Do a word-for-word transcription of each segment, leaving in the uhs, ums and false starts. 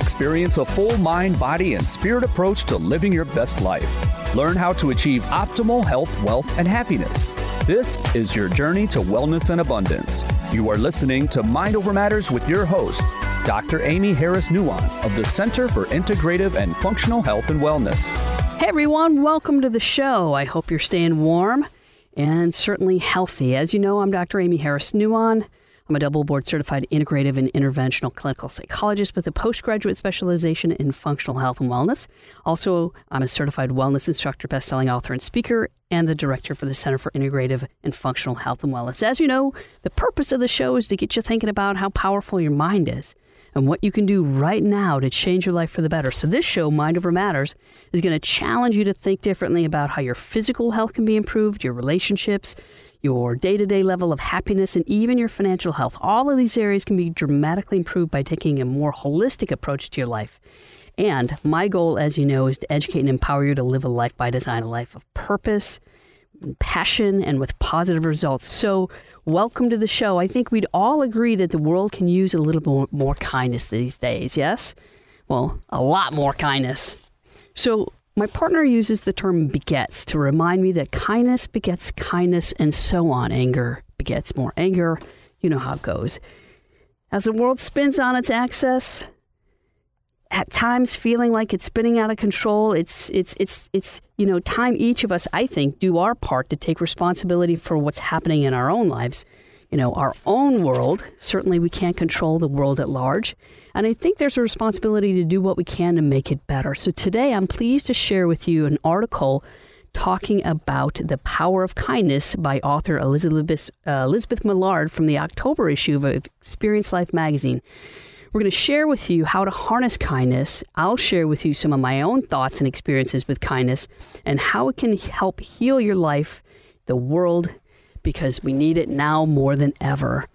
Experience a full mind, body, and spirit approach to living your best life. Learn how to achieve optimal health, wealth, and happiness. This is your journey to wellness and abundance. You are listening to Mind Over Matters with your host, Doctor Amy Harris Nuwan of the Center for Integrative and Functional Health and Wellness. Hey everyone, welcome to the show. I hope you're staying warm and certainly healthy. As you know, I'm Doctor Amy Harris Nuwan. I'm a double board certified integrative and interventional clinical psychologist with a postgraduate specialization in functional health and wellness. Also, I'm a certified wellness instructor, best-selling author and speaker, and the director for the Center for Integrative and Functional Health and Wellness. As you know, the purpose of the show is to get you thinking about how powerful your mind is and what you can do right now to change your life for the better. So this show, Mind Over Matters, is going to challenge you to think differently about how your physical health can be improved, your relationships, your day-to-day level of happiness, and even your financial health. All of these areas can be dramatically improved by taking a more holistic approach to your life. And my goal, as you know, is to educate and empower you to live a life by design, a life of purpose, passion, and with positive results. So welcome to the show. I think we'd all agree that the world can use a little more, more kindness these days, yes? Well, a lot more kindness. So my partner uses the term begets to remind me that kindness begets kindness and so on. Anger begets more anger. You know how it goes. As the world spins on its axis, at times feeling like it's spinning out of control, it's, it's, it's, it's, you know, time each of us, I think, do our part to take responsibility for what's happening in our own lives. You know, our own world. Certainly we can't control the world at large. And I think there's a responsibility to do what we can to make it better. So today I'm pleased to share with you an article talking about the power of kindness by author Elizabeth, uh, Elizabeth Millard from the October issue of Experience Life magazine. We're going to share with you how to harness kindness. I'll share with you some of my own thoughts and experiences with kindness and how it can help heal your life, the world, because we need it now more than ever.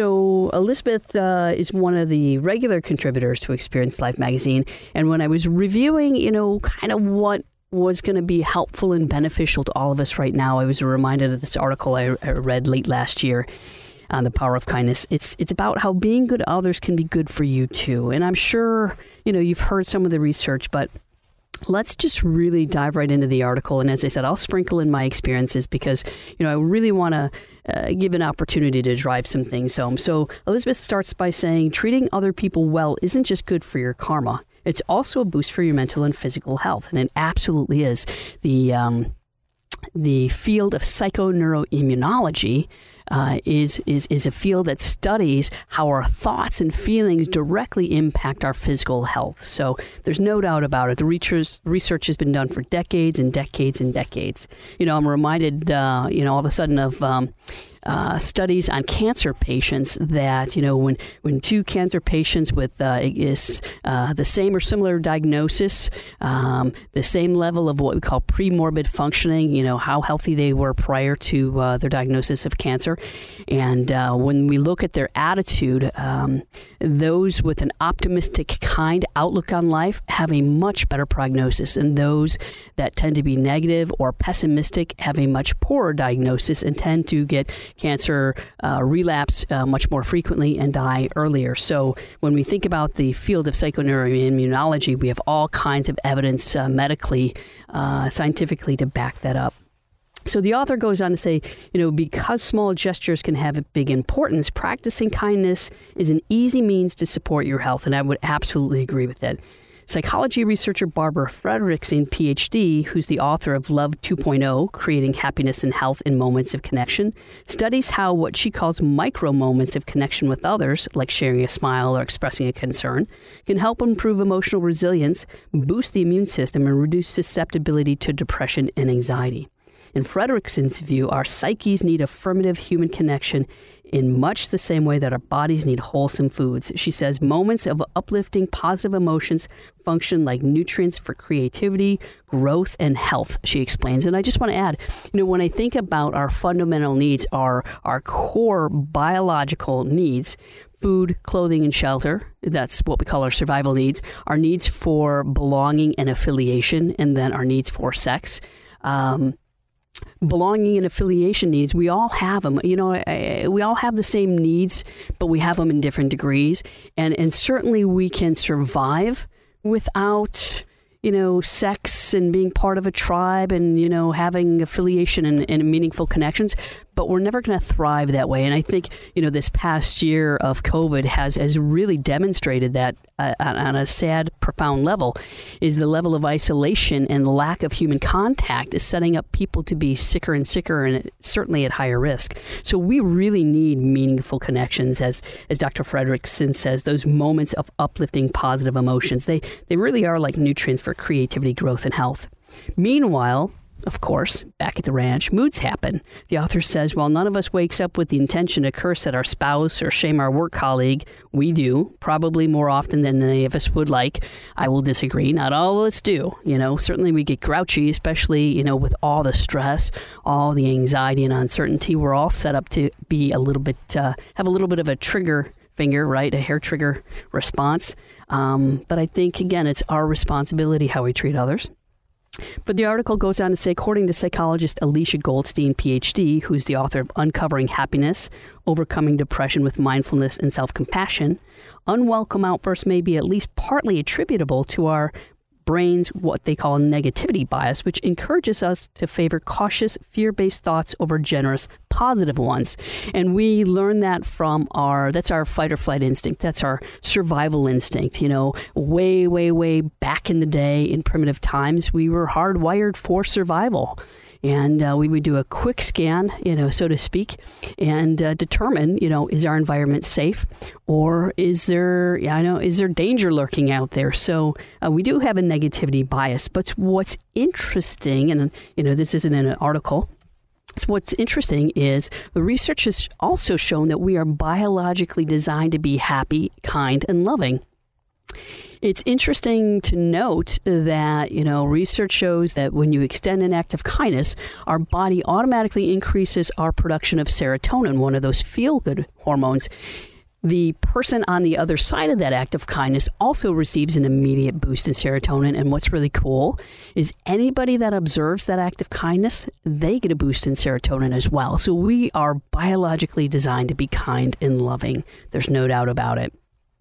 So Elizabeth uh, is one of the regular contributors to Experience Life magazine. And when I was reviewing, you know, kind of what was going to be helpful and beneficial to all of us right now, I was reminded of this article I, I read late last year on the power of kindness. It's it's about how being good to others can be good for you too. And I'm sure, you know, you've heard some of the research, but let's just really dive right into the article. And as I said, I'll sprinkle in my experiences because, you know, I really want to uh, give an opportunity to drive some things home. So Elizabeth starts by saying, treating other people well isn't just good for your karma. It's also a boost for your mental and physical health. And it absolutely is. The, um, the field of psychoneuroimmunology Uh, is is is a field that studies how our thoughts and feelings directly impact our physical health. So there's no doubt about it. The research, research has been done for decades and decades and decades. You know, I'm reminded, uh, you know, all of a sudden of um, uh, studies on cancer patients that, you know, when, when two cancer patients with uh, is uh, the same or similar diagnosis, um, the same level of what we call premorbid functioning, you know, how healthy they were prior to uh, their diagnosis of cancer. And uh, when we look at their attitude, um, those with an optimistic, kind outlook on life have a much better prognosis, and those that tend to be negative or pessimistic have a much poorer diagnosis and tend to get cancer uh, relapse uh, much more frequently and die earlier. So when we think about the field of psychoneuroimmunology, we have all kinds of evidence uh, medically, uh, scientifically to back that up. So the author goes on to say, you know, because small gestures can have a big importance, practicing kindness is an easy means to support your health. And I would absolutely agree with that. Psychology researcher Barbara Fredrickson, P H D, who's the author of Love two point oh, Creating Happiness and Health in Moments of Connection, studies how what she calls micro moments of connection with others, like sharing a smile or expressing a concern, can help improve emotional resilience, boost the immune system, and reduce susceptibility to depression and anxiety. In Fredrickson's view, our psyches need affirmative human connection in much the same way that our bodies need wholesome foods. She says moments of uplifting positive emotions function like nutrients for creativity, growth, and health, she explains. And I just want to add, you know, when I think about our fundamental needs, our, our core biological needs, food, clothing, and shelter, that's what we call our survival needs, our needs for belonging and affiliation, and then our needs for sex, um, belonging and affiliation needs, we all have them. You know, we all have the same needs, but we have them in different degrees. And, and certainly we can survive without, you know, sex and being part of a tribe and, you know, having affiliation and, and meaningful connections, but we're never going to thrive that way. And I think, you know, this past year of COVID has, has really demonstrated that uh, on a sad, profound level, is the level of isolation and lack of human contact is setting up people to be sicker and sicker and certainly at higher risk. So we really need meaningful connections, as as Doctor Fredrickson says, those moments of uplifting positive emotions. They, they really are like nutrients for creativity, growth, and health. Meanwhile, of course, back at the ranch, moods happen. The author says, while none of us wakes up with the intention to curse at our spouse or shame our work colleague, we do, probably more often than any of us would like. I will disagree. Not all of us do. You know, certainly we get grouchy, especially, you know, with all the stress, all the anxiety and uncertainty. We're all set up to be a little bit, uh, have a little bit of a trigger finger, right? A hair trigger response. Um, but I think, again, it's our responsibility how we treat others. But the article goes on to say, according to psychologist Alicia Goldstein, P H D, who's the author of Uncovering Happiness, Overcoming Depression with Mindfulness and Self-Compassion, unwelcome outbursts may be at least partly attributable to our brain's what they call negativity bias, which encourages us to favor cautious, fear-based thoughts over generous, positive ones. And we learn that from our, that's our fight or flight instinct. That's our survival instinct. You know, way, way, way back in the day in primitive times, we were hardwired for survival. And uh, we would do a quick scan, you know, so to speak, and uh, determine, you know, is our environment safe, or is there, I know, is there danger lurking out there? So uh, we do have a negativity bias. But what's interesting, and you know, this isn't in an article. So what's interesting is the research has also shown that we are biologically designed to be happy, kind, and loving. It's interesting to note that, you know, research shows that when you extend an act of kindness, our body automatically increases our production of serotonin, one of those feel-good hormones. The person on the other side of that act of kindness also receives an immediate boost in serotonin. And what's really cool is anybody that observes that act of kindness, they get a boost in serotonin as well. So we are biologically designed to be kind and loving. There's no doubt about it.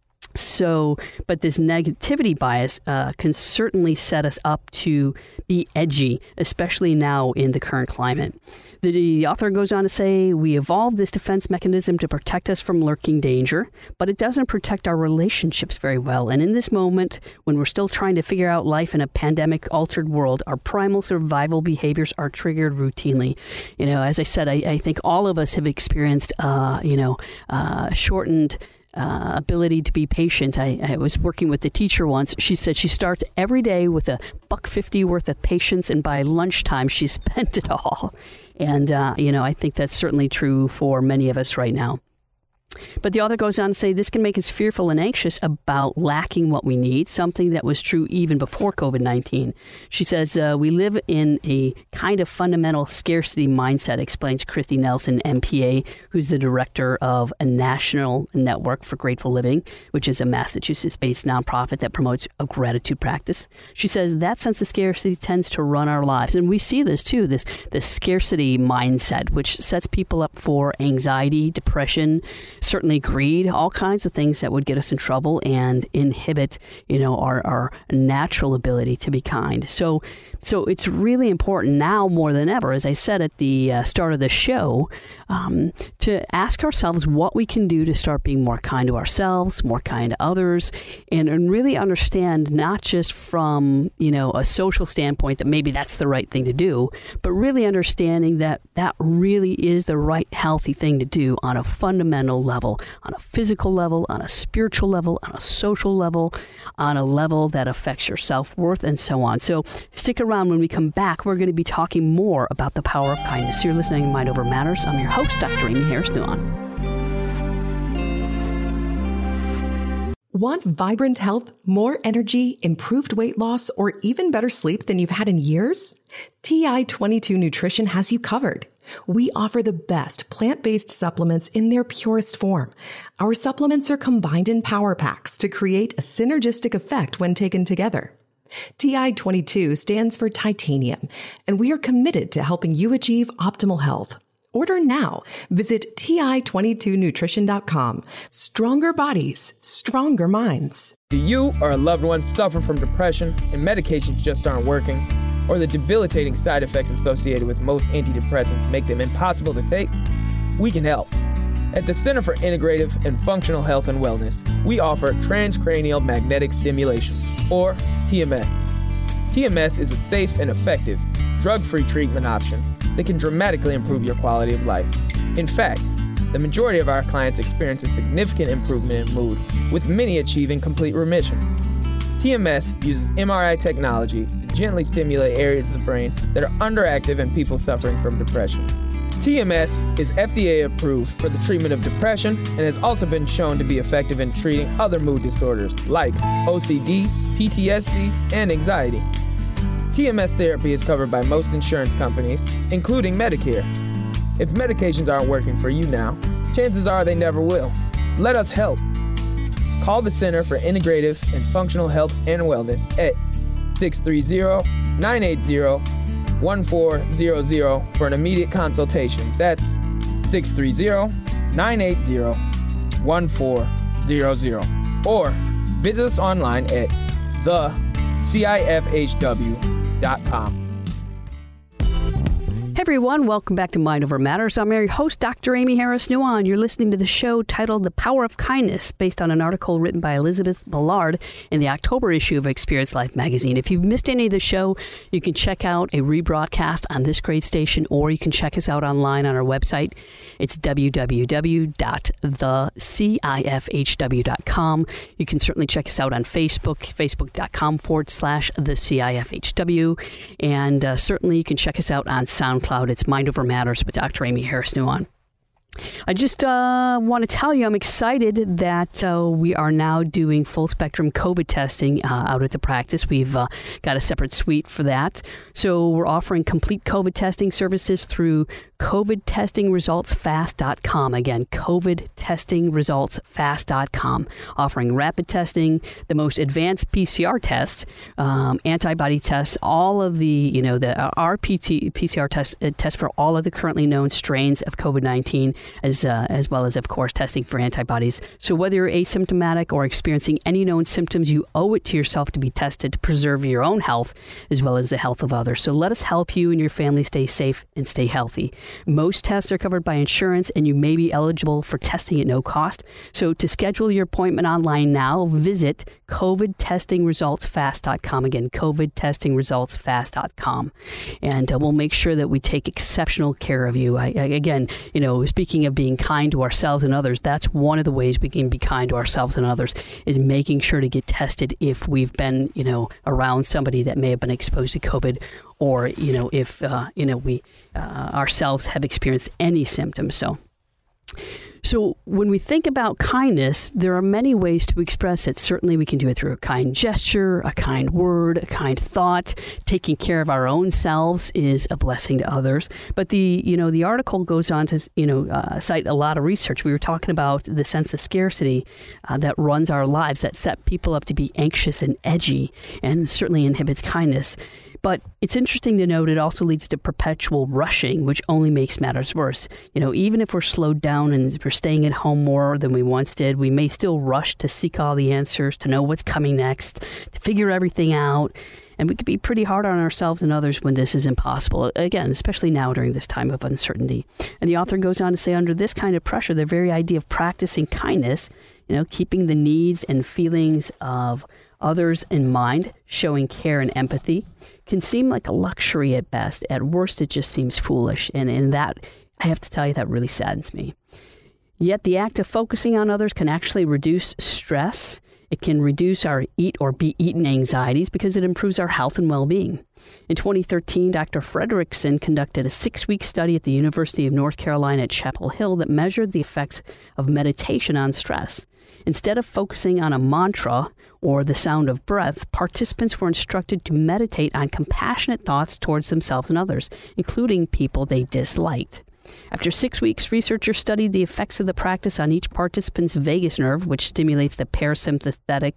So, but this negativity bias uh, can certainly set us up to be edgy, especially now in the current climate. The author goes on to say, we evolved this defense mechanism to protect us from lurking danger, but it doesn't protect our relationships very well. And in this moment, when we're still trying to figure out life in a pandemic-altered world, our primal survival behaviors are triggered routinely. You know, as I said, I, I think all of us have experienced, uh, you know, uh, shortened Uh, ability to be patient. I, I was working with a teacher once. She said she starts every day with a buck fifty worth of patience, and by lunchtime she's spent it all. And uh, you know, I think that's certainly true for many of us right now. But the author goes on to say this can make us fearful and anxious about lacking what we need, something that was true even before COVID nineteen. She says, uh, we live in a kind of fundamental scarcity mindset, explains Christy Nelson, M P A, who's the director of a national network for grateful living, which is a Massachusetts-based nonprofit that promotes a gratitude practice. She says that sense of scarcity tends to run our lives. And we see this too, this, this scarcity mindset, which sets people up for anxiety, depression, certainly greed, all kinds of things that would get us in trouble and inhibit, you know, our, our natural ability to be kind. So, so it's really important now more than ever, as I said at the uh, start of the show, um, to ask ourselves what we can do to start being more kind to ourselves, more kind to others, and, and really understand not just from, you know, a social standpoint that maybe that's the right thing to do, but really understanding that that really is the right healthy thing to do on a fundamental level, on a physical level, on a spiritual level, on a social level, on a level that affects your self-worth and so on. So stick around. When we come back, we're going to be talking more about the power of kindness. You're listening to Mind Over Matters. I'm your host, Doctor Amy Harris Nuon. Want vibrant health, more energy, improved weight loss, or even better sleep than you've had in years? T I twenty-two Nutrition has you covered. We offer the best plant-based supplements in their purest form. Our supplements are combined in power packs to create a synergistic effect when taken together. T I twenty-two stands for titanium, and we are committed to helping you achieve optimal health. Order now. Visit T I twenty-two nutrition dot com. Stronger bodies, stronger minds. Do you or a loved one suffer from depression and medications just aren't working? Or the debilitating side effects associated with most antidepressants make them impossible to take? We can help. At the Center for Integrative and Functional Health and Wellness, we offer transcranial magnetic stimulation, or T M S. T M S is a safe and effective, drug-free treatment option that can dramatically improve your quality of life. In fact, the majority of our clients experience a significant improvement in mood, with many achieving complete remission. T M S uses M R I technology to gently stimulate areas of the brain that are underactive in people suffering from depression. T M S is F D A approved for the treatment of depression and has also been shown to be effective in treating other mood disorders like O C D, P T S D, and anxiety. T M S therapy is covered by most insurance companies, including Medicare. If medications aren't working for you now, chances are they never will. Let us help. Call the Center for Integrative and Functional Health and Wellness at six three zero, nine eight zero, one four zero zero for an immediate consultation. That's six three zero, nine eight zero, one four zero zero. Or visit us online at the C I F H W dot com. Hey everyone, welcome back to Mind Over Matters. I'm your host, Doctor Amy Harris Nuon. You're listening to the show titled The Power of Kindness, based on an article written by Elizabeth Ballard in the October issue of Experience Life magazine. If you've missed any of the show, you can check out a rebroadcast on this great station, or you can check us out online on our website. It's w w w dot the C I F H W dot com. You can certainly check us out on Facebook, facebook.com forward slash the CIFHW. And uh, certainly you can check us out on SoundCloud. It's Mind Over Matters with Doctor Amy Harris Nuon. I just uh, want to tell you I'm excited that uh, we are now doing full spectrum COVID testing uh, out at the practice. We've uh, got a separate suite for that. So we're offering complete COVID testing services through covid testing results fast dot com. Again, covid testing results fast dot com, offering rapid testing, the most advanced P C R tests, um, antibody tests, all of the, you know, the uh, R P T, P C R tests uh, test for all of the currently known strains of COVID nineteen, as uh, as well as, of course, testing for antibodies. So whether you're asymptomatic or experiencing any known symptoms, you owe it to yourself to be tested to preserve your own health as well as the health of others. So let us help you and your family stay safe and stay healthy. Most tests are covered by insurance, and you may be eligible for testing at no cost. So to schedule your appointment online now, visit covid testing results fast dot com. Again, covid testing results fast dot com. And uh, we'll make sure that we take exceptional care of you. I, I, again, you know, speaking of being kind to ourselves and others, that's one of the ways we can be kind to ourselves and others, is making sure to get tested if we've been, you know, around somebody that may have been exposed to COVID, or, you know, if, uh, you know, we uh, ourselves have experienced any symptoms. So, so when we think about kindness, there are many ways to express it. Certainly we can do it through a kind gesture, a kind word, a kind thought. Taking care of our own selves is a blessing to others. But the, you know, the article goes on to, you know, uh, cite a lot of research. We were talking about the sense of scarcity uh, that runs our lives, that set people up to be anxious and edgy, and certainly inhibits kindness. But it's interesting to note it also leads to perpetual rushing, which only makes matters worse. You know, even if we're slowed down and if we're staying at home more than we once did, we may still rush to seek all the answers, to know what's coming next, to figure everything out. And we can be pretty hard on ourselves and others when this is impossible. Again, especially now during this time of uncertainty. And the author goes on to say, under this kind of pressure, the very idea of practicing kindness, you know, keeping the needs and feelings of others in mind, showing care and empathy, can seem like a luxury at best. At worst, it just seems foolish. And in that, I have to tell you, that really saddens me. Yet the act of focusing on others can actually reduce stress. It can reduce our eat or be eaten anxieties because it improves our health and well-being. In twenty thirteen, Doctor Fredrickson conducted a six-week study at the University of North Carolina at Chapel Hill that measured the effects of meditation on stress. Instead of focusing on a mantra or the sound of breath, participants were instructed to meditate on compassionate thoughts towards themselves and others, including people they disliked. After six weeks, researchers studied the effects of the practice on each participant's vagus nerve, which stimulates the parasympathetic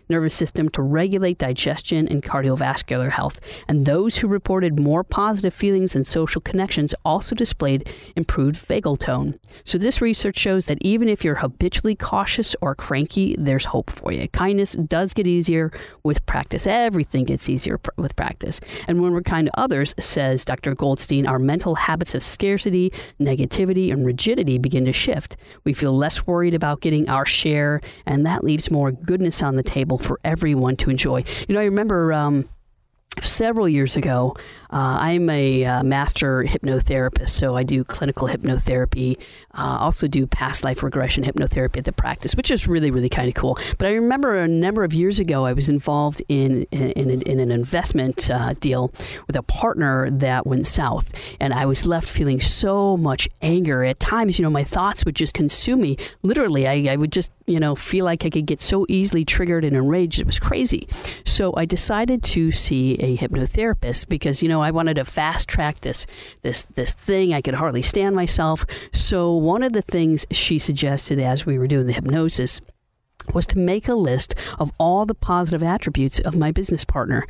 nervous system to regulate digestion and cardiovascular health. And those who reported more positive feelings and social connections also displayed improved vagal tone. So this research shows that even if you're habitually cautious or cranky, there's hope for you. Kindness does get easier with practice. Everything gets easier pr- with practice. And when we're kind to others, says Doctor Goldstein, our mental habits of scarcity, negativity, and rigidity begin to shift. We feel less worried about getting our share, and that leaves more goodness on the table for everyone to enjoy. You know, I remember um, several years ago, uh, I'm a uh, master hypnotherapist, so I do clinical hypnotherapy, uh, also do past life regression hypnotherapy at the practice, which is really, really kind of cool. But I remember a number of years ago, I was involved in in, in, in an investment uh, deal with a partner that went south, and I was left feeling so much anger. At times, you know, my thoughts would just consume me. Literally, I, I would just, you know, feel like I could get so easily triggered and enraged. It was crazy. So I decided to see a hypnotherapist because, you know, I wanted to fast track this this this thing. I could hardly stand myself. So one of the things she suggested as we were doing the hypnosis was to make a list of all the positive attributes of my business partner.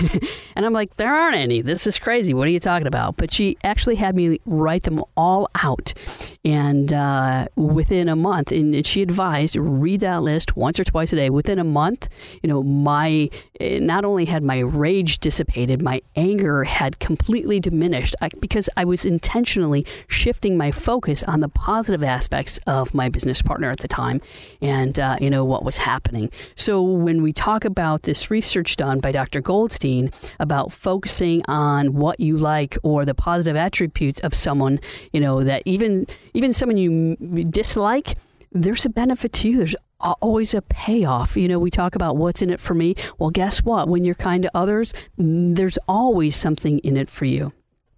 And I'm like, there aren't any. This is crazy. What are you talking about? But she actually had me write them all out. And uh, within a month, and she advised, read that list once or twice a day. Within a month, you know, my, not only had my rage dissipated, my anger had completely diminished I, because I was intentionally shifting my focus on the positive aspects of my business partner at the time. And, uh, you know, what was happening. So when we talk about this research done by Doctor Goldstein about focusing on what you like or the positive attributes of someone, you know, that even even someone you dislike, there's a benefit to you. There's always a payoff. You know, we talk about what's in it for me. Well, guess what? When you're kind to others, there's always something in it for you.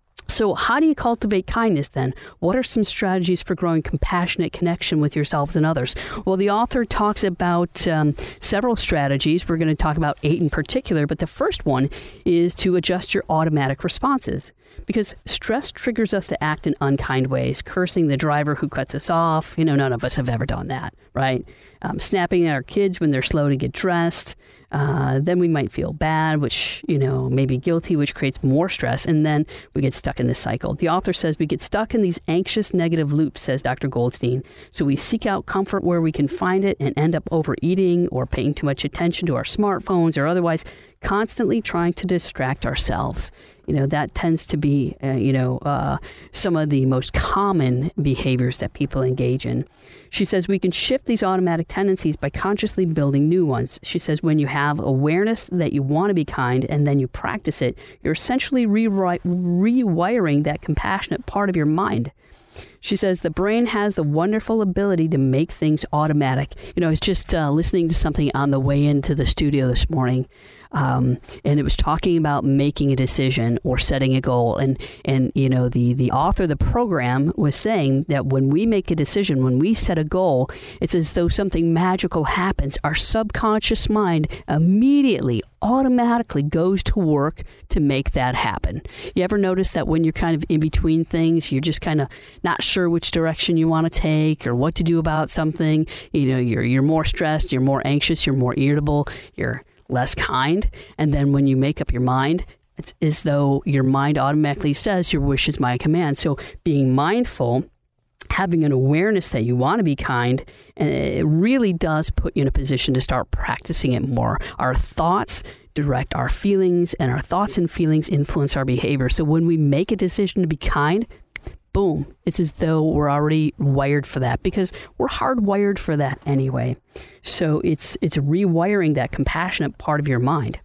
So how do you cultivate kindness then? What are some strategies for growing compassionate connection with yourselves and others? Well, the author talks about um, several strategies. We're going to talk about eight in particular, but the first one is to adjust your automatic responses. Because stress triggers us to act in unkind ways, cursing the driver who cuts us off. You know, none of us have ever done that, right? Um, snapping at our kids when they're slow to get dressed. Uh, then we might feel bad, which, you know, maybe guilty, which creates more stress. And then we get stuck in this cycle. The author says we get stuck in these anxious negative loops, says Doctor Goldstein. So we seek out comfort where we can find it and end up overeating or paying too much attention to our smartphones or otherwise constantly trying to distract ourselves. You know, that tends to be, uh, you know, uh, some of the most common behaviors that people engage in. She says we can shift these automatic tendencies by consciously building new ones. She says when you have awareness that you want to be kind and then you practice it, you're essentially re- rewiring that compassionate part of your mind. She says the brain has the wonderful ability to make things automatic. You know, I was just uh, listening to something on the way into the studio this morning. Um, and it was talking about making a decision or setting a goal. And, and you know, the, the author of the program was saying that when we make a decision, when we set a goal, it's as though something magical happens. Our subconscious mind immediately, automatically goes to work to make that happen. You ever notice that when you're kind of in between things, you're just kind of not sure which direction you want to take or what to do about something? You know, you're you're more stressed, you're more anxious, you're more irritable, you're less kind. And then when you make up your mind, it's as though your mind automatically says your wish is my command. So being mindful, having an awareness that you want to be kind, and it really does put you in a position to start practicing it more. Our thoughts direct our feelings, and our thoughts and feelings influence our behavior. So when we make a decision to be kind, boom, it's as though we're already wired for that because we're hardwired for that anyway. So it's it's rewiring that compassionate part of your mind.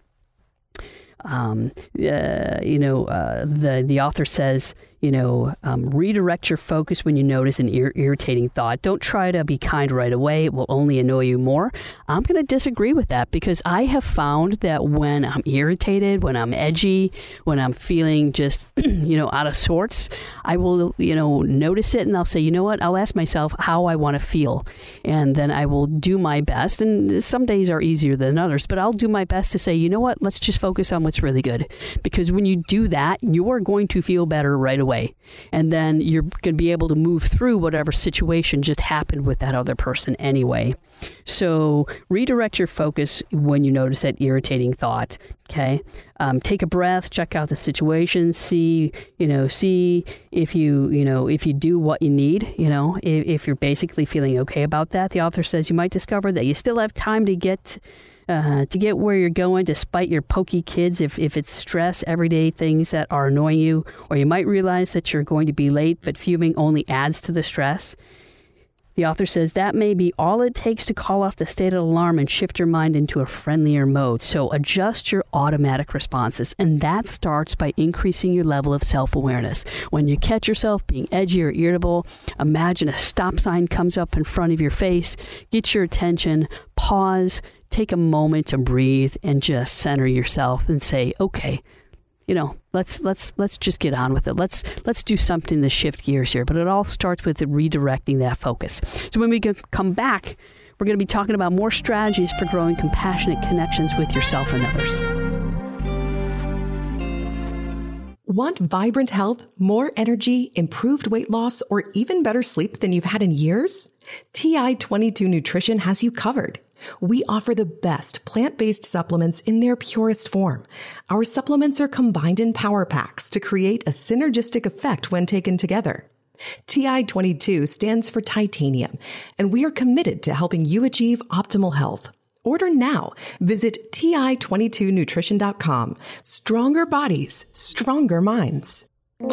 Um, uh, you know, uh, the the author says, you know, um, redirect your focus when you notice an ir- irritating thought. Don't try to be kind right away. It will only annoy you more. I'm going to disagree with that because I have found that when I'm irritated, when I'm edgy, when I'm feeling just, you know, out of sorts, I will, you know, notice it and I'll say, you know what, I'll ask myself how I want to feel. And then I will do my best. And some days are easier than others, but I'll do my best to say, you know what, let's just focus on what's really good. Because when you do that, you're going to feel better right away. away. And then you're going to be able to move through whatever situation just happened with that other person anyway. So redirect your focus when you notice that irritating thought. Okay. Um, take a breath, check out the situation, see, you know, see if you, you know, if you do what you need, you know, if, if you're basically feeling okay about that. The author says you might discover that you still have time to get Uh, to get where you're going despite your pokey kids if, if it's stress, everyday things that are annoying you, or you might realize that you're going to be late, but fuming only adds to the stress. The author says that may be all it takes to call off the state of alarm and shift your mind into a friendlier mode. So adjust your automatic responses, and that starts by increasing your level of self-awareness. When you catch yourself being edgy or irritable, imagine a stop sign comes up in front of your face, get your attention, pause, take a moment to breathe, and just center yourself and say, okay, you know, let's let's let's just get on with it. Let's let's do something to shift gears here. But it all starts with redirecting that focus. So when we come back, we're going to be talking about more strategies for growing compassionate connections with yourself and others. Want vibrant health, more energy, improved weight loss, or even better sleep than you've had in years? T I twenty-two Nutrition has you covered. We offer the best plant-based supplements in their purest form. Our supplements are combined in power packs to create a synergistic effect when taken together. T I twenty-two stands for titanium, and we are committed to helping you achieve optimal health. Order now. Visit T I twenty-two nutrition dot com. Stronger bodies, stronger minds.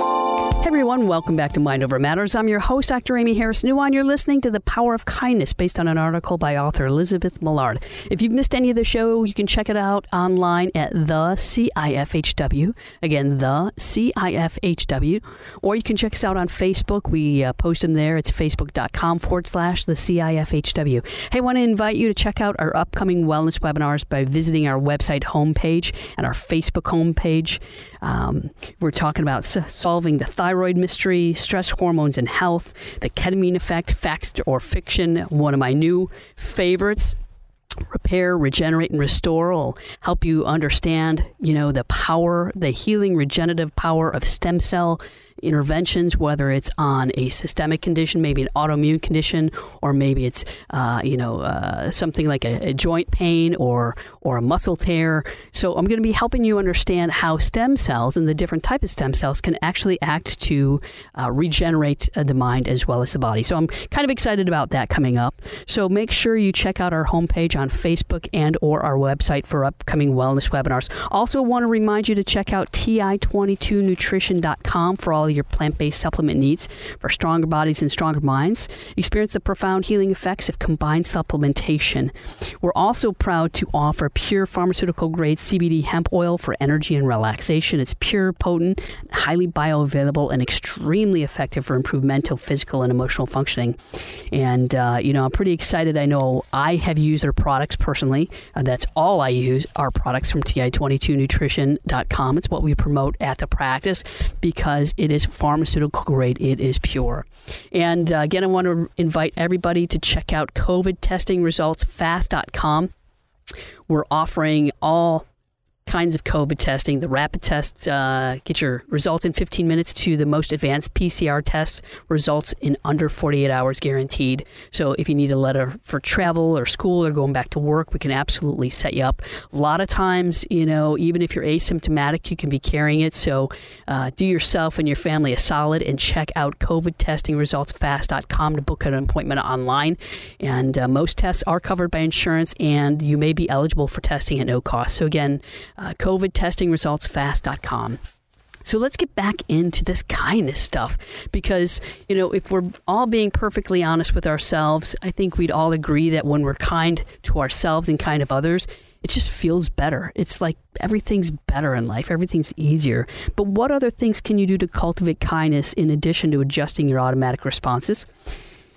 Hey everyone, welcome back to Mind Over Matters. I'm your host, Doctor Amy Harris Nuwan. You're listening to The Power of Kindness, based on an article by author Elizabeth Millard. If you've missed any of the show, you can check it out online at the C I F H W. Again, the C I F H W. Or you can check us out on Facebook. We uh, post them there. It's facebook.com forward slash the CIFHW. Hey, I want to invite you to check out our upcoming wellness webinars by visiting our website homepage and our Facebook homepage. Um, we're talking about s- solving the thyroid mystery, stress hormones and health, the ketamine effect, facts or fiction, one of my new favorites. Repair, regenerate, and restore will help you understand, you know, the power, the healing, regenerative power of stem cell interventions, whether it's on a systemic condition, maybe an autoimmune condition, or maybe it's, uh, you know, uh, something like a, a joint pain or or a muscle tear. So I'm going to be helping you understand how stem cells and the different types of stem cells can actually act to uh, regenerate uh, the mind as well as the body. So I'm kind of excited about that coming up. So make sure you check out our homepage on Facebook and or our website for upcoming wellness webinars. Also want to remind you to check out T I twenty-two nutrition dot com for all your plant-based supplement needs for stronger bodies and stronger minds. Experience the profound healing effects of combined supplementation. We're also proud to offer pure pharmaceutical-grade C B D hemp oil for energy and relaxation. It's pure, potent, highly bioavailable, and extremely effective for improved mental, physical, and emotional functioning. And, uh, you know, I'm pretty excited. I know I have used their products personally. Uh, that's all I use, are products from T I twenty-two nutrition dot com. It's what we promote at the practice because it is pharmaceutical grade. It is pure. And uh, again, I want to invite everybody to check out COVID testing results fast dot com. We're offering all kinds of COVID testing. The rapid tests uh, get your results in fifteen minutes to the most advanced P C R tests results in under forty-eight hours guaranteed. So if you need a letter for travel or school or going back to work, we can absolutely set you up. A lot of times, you know, even if you're asymptomatic, you can be carrying it. So uh, do yourself and your family a solid and check out COVID testing results fast dot com to book an appointment online. And uh, most tests are covered by insurance, and you may be eligible for testing at no cost. So again, Uh, COVID testing results fast dot com. So let's get back into this kindness stuff because, you know, if we're all being perfectly honest with ourselves, I think we'd all agree that when we're kind to ourselves and kind of others, it just feels better. It's like everything's better in life. Everything's easier. But what other things can you do to cultivate kindness in addition to adjusting your automatic responses?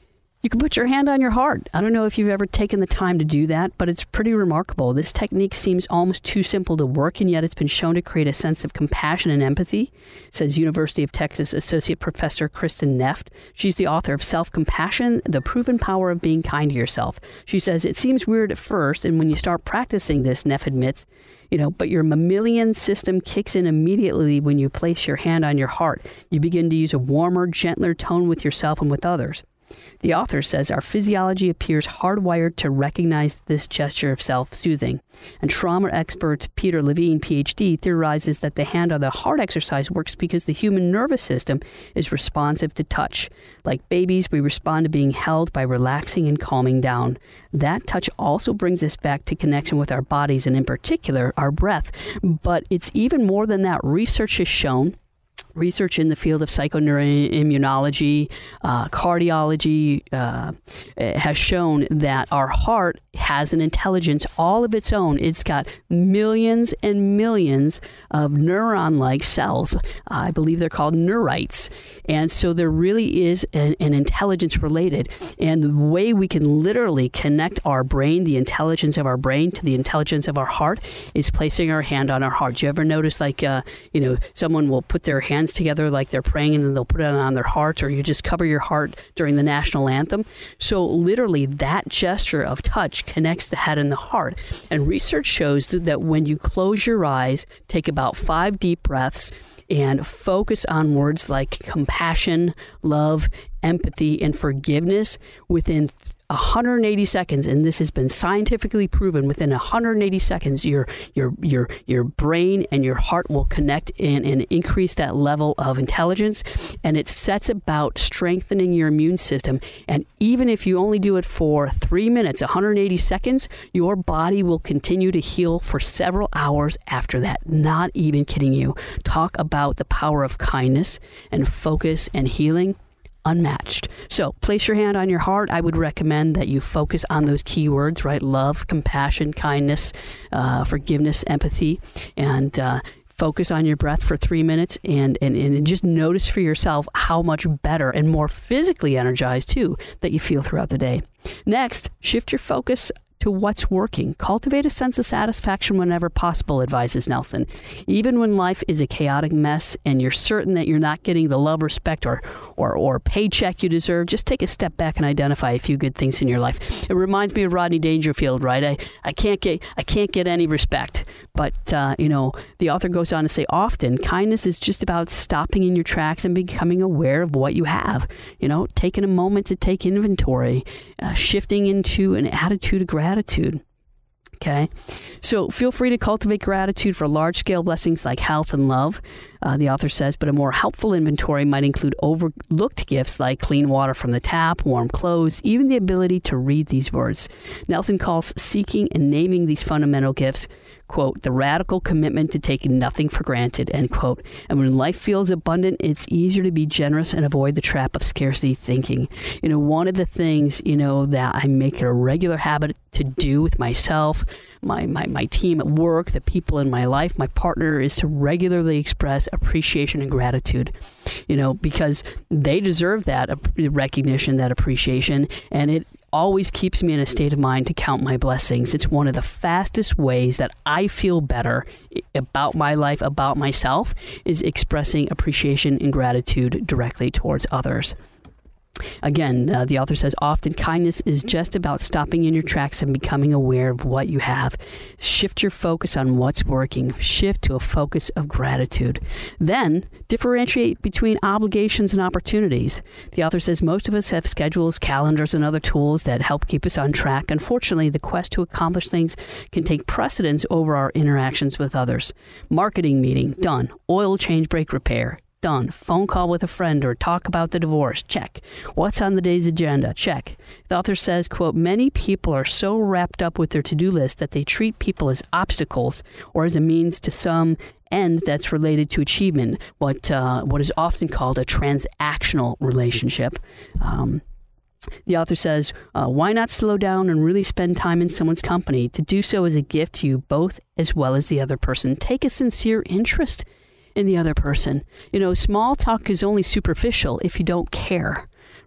You can put your hand on your heart. I don't know if you've ever taken the time to do that, but it's pretty remarkable. This technique seems almost too simple to work, and yet it's been shown to create a sense of compassion and empathy, says University of Texas Associate Professor Kristen Neff. She's the author of Self-Compassion, The Proven Power of Being Kind to Yourself. She says, it seems weird at first, and when you start practicing this, Neff admits, you know, but your mammalian system kicks in immediately when you place your hand on your heart. You begin to use a warmer, gentler tone with yourself and with others. The author says our physiology appears hardwired to recognize this gesture of self-soothing. And trauma expert Peter Levine, P H D, theorizes that the hand on the heart exercise works because the human nervous system is responsive to touch. Like babies, we respond to being held by relaxing and calming down. That touch also brings us back to connection with our bodies and in particular, our breath. But it's even more than that. Research has shown Research in the field of psychoneuroimmunology, uh, cardiology, uh, has shown that our heart has an intelligence all of its own. It's got millions and millions of neuron-like cells. Uh, I believe they're called neurites. And so there really is an, an intelligence related. And the way we can literally connect our brain, the intelligence of our brain, to the intelligence of our heart is placing our hand on our heart. Do you ever notice, like, uh, you know, someone will put their hands together like they're praying and then they'll put it on their heart, or you just cover your heart during the national anthem? So literally that gesture of touch connects the head and the heart. And research shows that when you close your eyes, take about five deep breaths, and focus on words like compassion, love, empathy, and forgiveness, within one hundred eighty seconds, and this has been scientifically proven, within one hundred eighty seconds, your your your your brain and your heart will connect and, and increase that level of intelligence. And it sets about strengthening your immune system. And even if you only do it for three minutes, one hundred eighty seconds, your body will continue to heal for several hours after that. Not even kidding you. Talk about the power of kindness and focus and healing. Unmatched. So place your hand on your heart. I would recommend that you focus on those key words, right? Love, compassion, kindness, uh, forgiveness, empathy, and uh, focus on your breath for three minutes and, and, and just notice for yourself how much better and more physically energized, too, that you feel throughout the day. Next, shift your focus to what's working. Cultivate a sense of satisfaction whenever possible, advises Nelson. Even when life is a chaotic mess and you're certain that you're not getting the love, respect, or, or, or paycheck you deserve, just take a step back and identify a few good things in your life. It reminds me of Rodney Dangerfield, right? I, I can't get I can't get any respect. But, uh, you know, the author goes on to say, often kindness is just about stopping in your tracks and becoming aware of what you have. You know, taking a moment to take inventory, uh, shifting into an attitude of gratitude. Gratitude. Okay, so feel free to cultivate gratitude for large-scale blessings like health and love, uh, the author says, but a more helpful inventory might include overlooked gifts like clean water from the tap, warm clothes, even the ability to read these words. Nelson calls seeking and naming these fundamental gifts, quote, the radical commitment to take nothing for granted, end quote. And when life feels abundant, it's easier to be generous and avoid the trap of scarcity thinking. You know, one of the things, you know, that I make it a regular habit to do with myself, my, my, my team at work, the people in my life, my partner, is to regularly express appreciation and gratitude, you know, because they deserve that recognition, that appreciation, and it always keeps me in a state of mind to count my blessings. It's one of the fastest ways that I feel better about my life, about myself, is expressing appreciation and gratitude directly towards others. Again, uh, the author says, often kindness is just about stopping in your tracks and becoming aware of what you have. Shift your focus on what's working. Shift to a focus of gratitude. Then, differentiate between obligations and opportunities. The author says, most of us have schedules, calendars, and other tools that help keep us on track. Unfortunately, the quest to accomplish things can take precedence over our interactions with others. Marketing meeting, done. Oil change, brake repair, done. Phone call with a friend or talk about the divorce, check. What's on the day's agenda, check. The author says, quote, many people are so wrapped up with their to-do list that they treat people as obstacles or as a means to some end that's related to achievement, what uh, what is often called a transactional relationship. Um, The author says, uh, why not slow down and really spend time in someone's company? To do so is a gift to you both as well as the other person. Take a sincere interest in the other person. You know, small talk is only superficial if you don't care,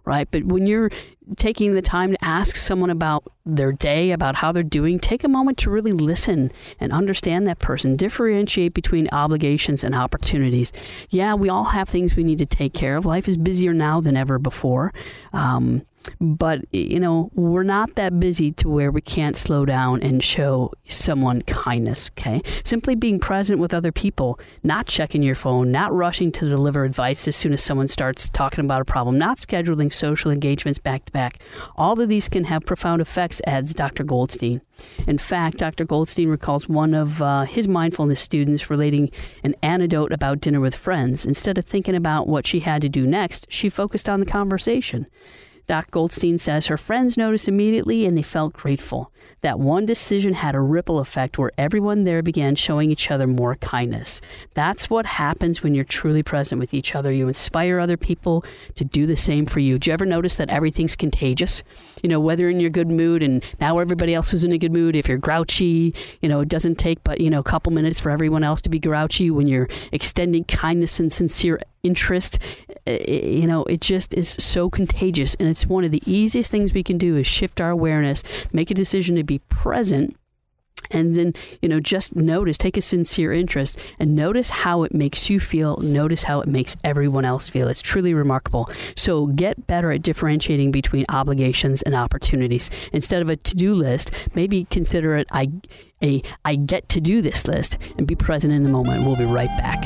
right? But when you're taking the time to ask someone about their day, about how they're doing, take a moment to really listen and understand that person. Differentiate between obligations and opportunities. Yeah, we all have things we need to take care of. Life is busier now than ever before. Um, But, you know, we're not that busy to where we can't slow down and show someone kindness, okay? Simply being present with other people, not checking your phone, not rushing to deliver advice as soon as someone starts talking about a problem, not scheduling social engagements back to back. All of these can have profound effects, adds Doctor Goldstein. In fact, Doctor Goldstein recalls one of uh, his mindfulness students relating an anecdote about dinner with friends. Instead of thinking about what she had to do next, she focused on the conversation. Doc Goldstein says her friends noticed immediately and they felt grateful. That one decision had a ripple effect where everyone there began showing each other more kindness. That's what happens when you're truly present with each other. You inspire other people to do the same for you. Do you ever notice that everything's contagious? You know, whether in your good mood and now everybody else is in a good mood. If you're grouchy, you know, it doesn't take but, you know, a couple minutes for everyone else to be grouchy. When you're extending kindness and sincere interest, you know, it just is so contagious. And it's one of the easiest things we can do is shift our awareness, make a decision to be present, and then, you know, just notice, take a sincere interest and notice how it makes you feel. Notice how it makes everyone else feel. It's truly remarkable. So get better at differentiating between obligations and opportunities. Instead of a to-do list, maybe consider it I, a I get to do this list and be present in the moment. We'll be right back.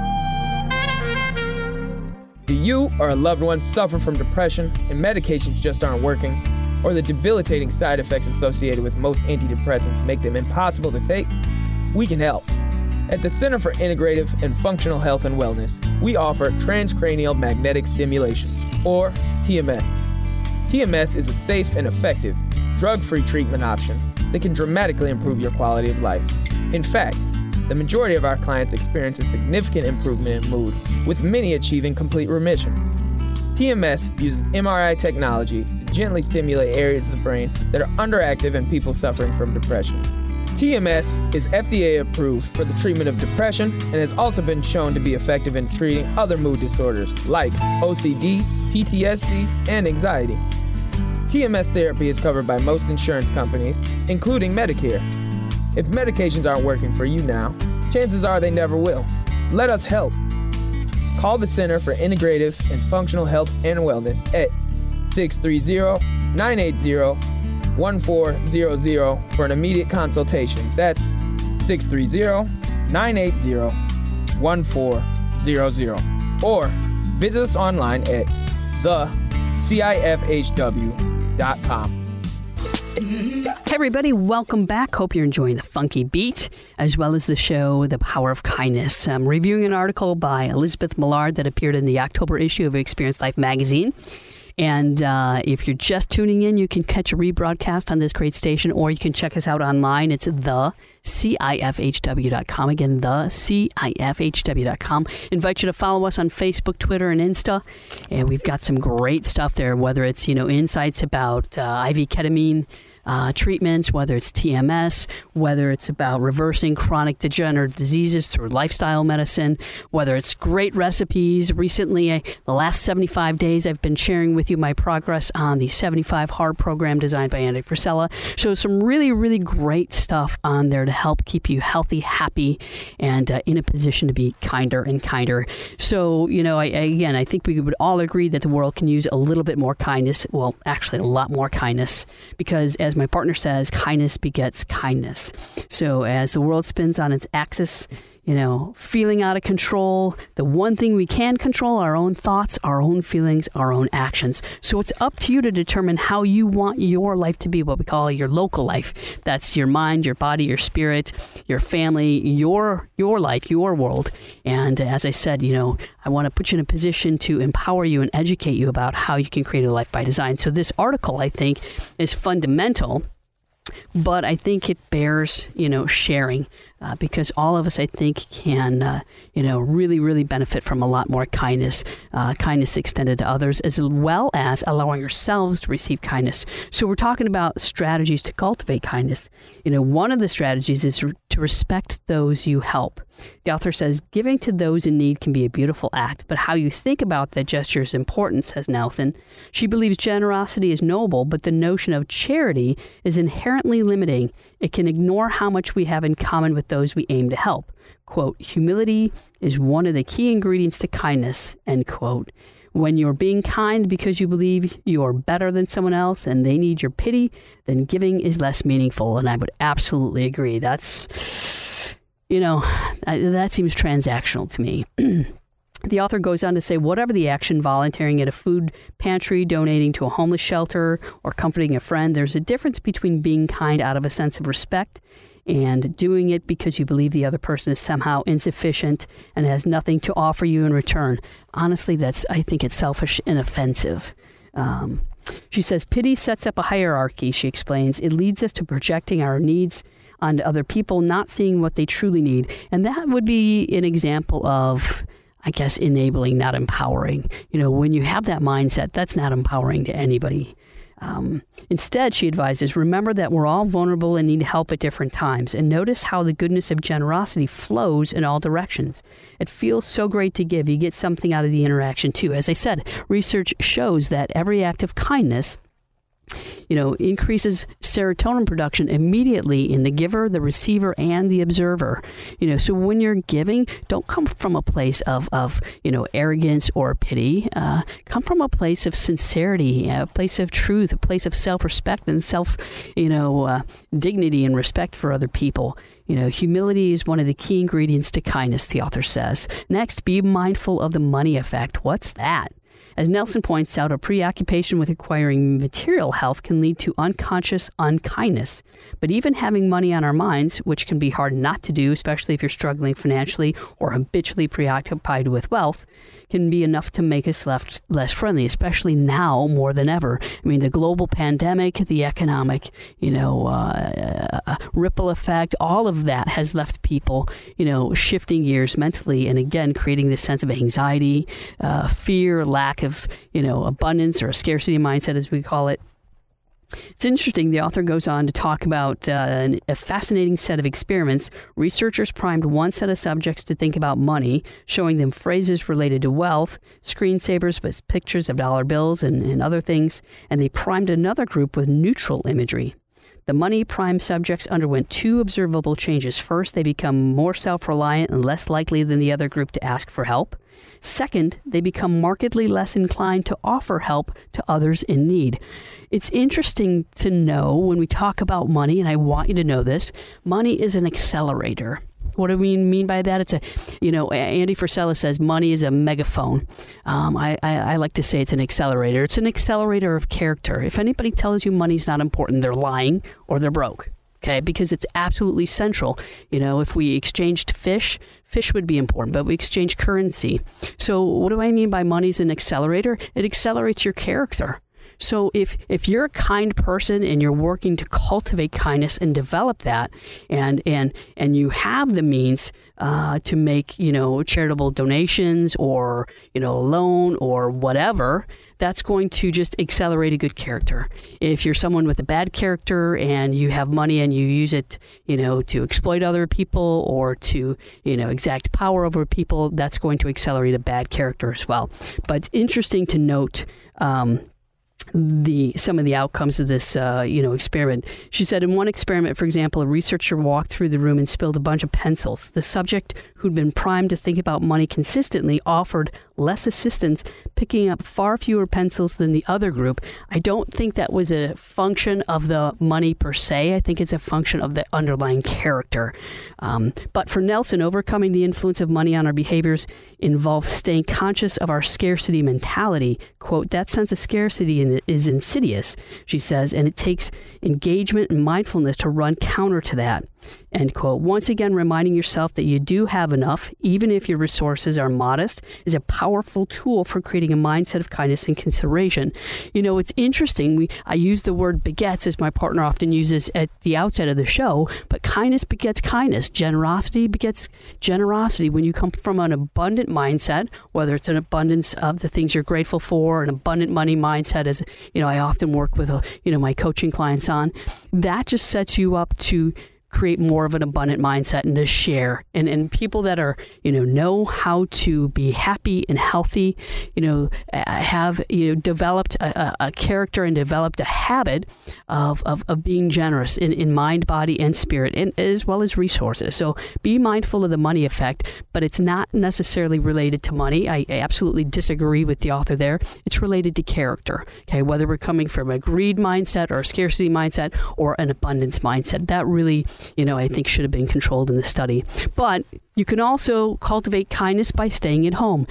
Do you or a loved one suffer from depression and medications just aren't working? Or the debilitating side effects associated with most antidepressants make them impossible to take? We can help. At the Center for Integrative and Functional Health and Wellness, we offer transcranial magnetic stimulation, or T M S. T M S is a safe and effective, drug-free treatment option that can dramatically improve your quality of life. In fact, the majority of our clients experience a significant improvement in mood, with many achieving complete remission. T M S uses M R I technology to gently stimulate areas of the brain that are underactive in people suffering from depression. T M S is F D A approved for the treatment of depression and has also been shown to be effective in treating other mood disorders like O C D, P T S D, and anxiety. T M S therapy is covered by most insurance companies, including Medicare. If medications aren't working for you now, chances are they never will. Let us help. Call the Center for Integrative and Functional Health and Wellness at six three zero, nine eight zero, one four zero zero for an immediate consultation. That's six three zero, nine eight zero, one four zero zero. Or visit us online at the C I F H W dot com. Hey everybody, welcome back. Hope you're enjoying the funky beat as well as the show The Power of Kindness. I'm reviewing an article by Elizabeth Millard that appeared in the October issue of Experience Life magazine. And uh, if you're just tuning in, you can catch a rebroadcast on this great station, or you can check us out online. It's the C I F H W dot com. Again, the C I F H W dot com. Invite you to follow us on Facebook, Twitter, and Insta. And we've got some great stuff there, whether it's, you know, insights about uh, I V ketamine Uh, treatments, whether it's T M S, whether it's about reversing chronic degenerative diseases through lifestyle medicine, whether it's great recipes. Recently, I, the last seventy-five days, I've been sharing with you my progress on the seventy-five hard program designed by Andy Frisella. So some really, really great stuff on there to help keep you healthy, happy, and uh, in a position to be kinder and kinder. So, you know, I, again, I think we would all agree that the world can use a little bit more kindness. Well, actually, a lot more kindness, because as As my partner says, kindness begets kindness. So as the world spins on its axis, you know, feeling out of control, the one thing we can control are our own thoughts, our own feelings, our own actions. So it's up to you to determine how you want your life to be, what we call your local life. That's your mind, your body, your spirit, your family, your your life, your world. And as I said, you know, I want to put you in a position to empower you and educate you about how you can create a life by design. So this article, I think, is fundamental, but I think it bears, you know, sharing uh, because all of us, I think, can, uh, you know, really, really benefit from a lot more kindness, uh, kindness extended to others, as well as allowing yourselves to receive kindness. So we're talking about strategies to cultivate kindness. You know, one of the strategies is to respect those you help. The author says, giving to those in need can be a beautiful act, but how you think about that gesture is important, says Nelson. She believes generosity is noble, but the notion of charity is inherently limiting. It can ignore how much we have in common with those we aim to help. Quote, humility is one of the key ingredients to kindness, end quote. When you're being kind because you believe you are better than someone else and they need your pity, then giving is less meaningful. And I would absolutely agree. That's, you know, that seems transactional to me. The author goes on to say, whatever the action, volunteering at a food pantry, donating to a homeless shelter, or comforting a friend, there's a difference between being kind out of a sense of respect and doing it because you believe the other person is somehow insufficient and has nothing to offer you in return. Honestly, that's, I think it's selfish and offensive. Um, she says, pity sets up a hierarchy, she explains. It leads us to projecting our needs onto other people, not seeing what they truly need. And that would be an example of, I guess, enabling, not empowering. You know, when you have that mindset, that's not empowering to anybody. Um, instead, she advises, remember that we're all vulnerable and need help at different times, and notice how the goodness of generosity flows in all directions. It feels so great to give. You get something out of the interaction, too. As I said, research shows that every act of kindness, you know, increases serotonin production immediately in the giver, the receiver, and the observer. You know, so when you're giving, don't come from a place of, of you know, arrogance or pity. Uh, come from a place of sincerity, a place of truth, a place of self-respect and self, you know, uh, dignity and respect for other people. You know, humility is one of the key ingredients to kindness, the author says. Next, be mindful of the money effect. What's that? As Nelson points out, a preoccupation with acquiring material health can lead to unconscious unkindness. But even having money on our minds, which can be hard not to do, especially if you're struggling financially or habitually preoccupied with wealth, can be enough to make us left less friendly, especially now more than ever. I mean, the global pandemic, the economic, you know, uh, uh, ripple effect, all of that has left people, you know, shifting gears mentally, and again, creating this sense of anxiety, uh, fear, lack of, you know, abundance or a scarcity mindset, as we call it. It's interesting. The author goes on to talk about uh, a fascinating set of experiments. Researchers primed one set of subjects to think about money, showing them phrases related to wealth, screensavers with pictures of dollar bills and, and other things, and they primed another group with neutral imagery. The money-primed subjects underwent two observable changes. First, they become more self-reliant and less likely than the other group to ask for help. Second, they become markedly less inclined to offer help to others in need. It's interesting to know when we talk about money, and I want you to know this, money is an accelerator. What do we mean by that? It's a, you know, Andy Frisella says money is a megaphone. Um, I, I, I like to say it's an accelerator. It's an accelerator of character. If anybody tells you money's not important, they're lying or they're broke. Okay, because it's absolutely central. You know, if we exchanged fish, fish would be important, but we exchange currency. So what do I mean by money's an accelerator? It accelerates your character. So if, if you're a kind person and you're working to cultivate kindness and develop that, and and and you have the means uh, to make, you know, charitable donations or, you know, a loan or whatever, that's going to just accelerate a good character. If you're someone with a bad character and you have money and you use it, you know, to exploit other people or to, you know, exact power over people, that's going to accelerate a bad character as well. But it's interesting to note um, the some of the outcomes of this, uh, you know, experiment. She said in one experiment, for example, a researcher walked through the room and spilled a bunch of pencils. The subject, who'd been primed to think about money consistently, offered less assistance, picking up far fewer pencils than the other group. I don't think that was a function of the money per se. I think it's a function of the underlying character. Um, but for Nelson, overcoming the influence of money on our behaviors involves staying conscious of our scarcity mentality. Quote, that sense of scarcity is insidious, she says, and it takes engagement and mindfulness to run counter to that. End quote. Once again, reminding yourself that you do have enough, even if your resources are modest, is a powerful tool for creating a mindset of kindness and consideration. You know, it's interesting. We I use the word begets, as my partner often uses at the outset of the show, but kindness begets kindness. Generosity begets generosity. When you come from an abundant mindset, whether it's an abundance of the things you're grateful for, an abundant money mindset, as you know, I often work with, you know, my coaching clients on, that just sets you up to create more of an abundant mindset and to share. And and people that are, you know, know how to be happy and healthy, you know, have, you know, developed a, a character and developed a habit of, of, of being generous in, in mind, body, and spirit, and as well as resources. So be mindful of the money effect, but it's not necessarily related to money. I, I absolutely disagree with the author there. It's related to character. Okay, whether we're coming from a greed mindset or a scarcity mindset or an abundance mindset, that really, you know, I think should have been controlled in the study. But you can also cultivate kindness by staying at home.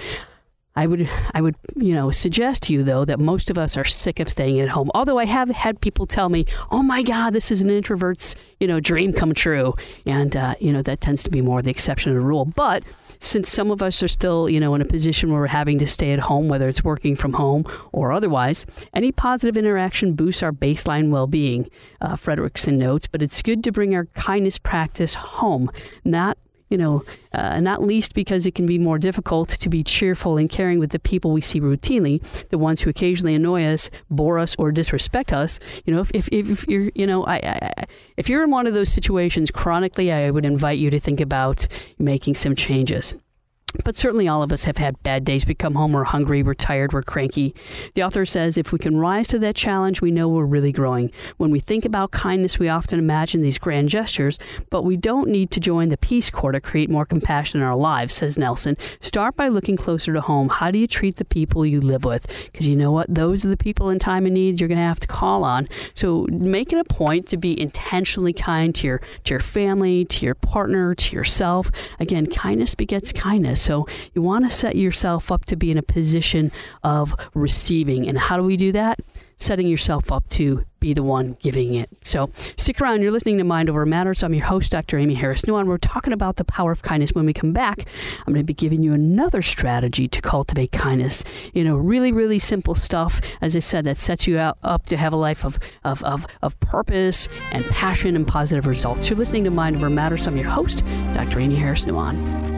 I would, I would, you know, suggest to you, though, that most of us are sick of staying at home. Although I have had people tell me, oh, my God, this is an introvert's, you know, dream come true. And, uh, you know, that tends to be more the exception than the rule. But since some of us are still, you know, in a position where we're having to stay at home, whether it's working from home or otherwise, any positive interaction boosts our baseline well-being, uh, Fredrickson notes. But it's good to bring our kindness practice home, not You know, uh, not least because it can be more difficult to be cheerful and caring with the people we see routinely, the ones who occasionally annoy us, bore us, or disrespect us. You know, if if, if you're, you know, I, I, if you're in one of those situations chronically, I would invite you to think about making some changes. But certainly all of us have had bad days. We come home, we're hungry, we're tired, we're cranky. The author says if we can rise to that challenge, we know we're really growing. When we think about kindness, we often imagine these grand gestures, but we don't need to join the Peace Corps to create more compassion in our lives, says Nelson. Start by looking closer to home. How do you treat the people you live with? Because you know what? Those are the people in time of need you're going to have to call on. So make it a point to be intentionally kind to your, to your family, to your partner, to yourself. Again, kindness begets kindness. So you want to set yourself up to be in a position of receiving. And how do we do that? Setting yourself up to be the one giving it. So stick around. You're listening to Mind Over Matters. I'm your host, Doctor Amy Harris Nuwan. We're talking about the power of kindness. When we come back, I'm going to be giving you another strategy to cultivate kindness. You know, really, really simple stuff, as I said, that sets you out, up to have a life of, of, of, of purpose and passion and positive results. You're listening to Mind Over Matters. I'm your host, Doctor Amy Harris Nuwan.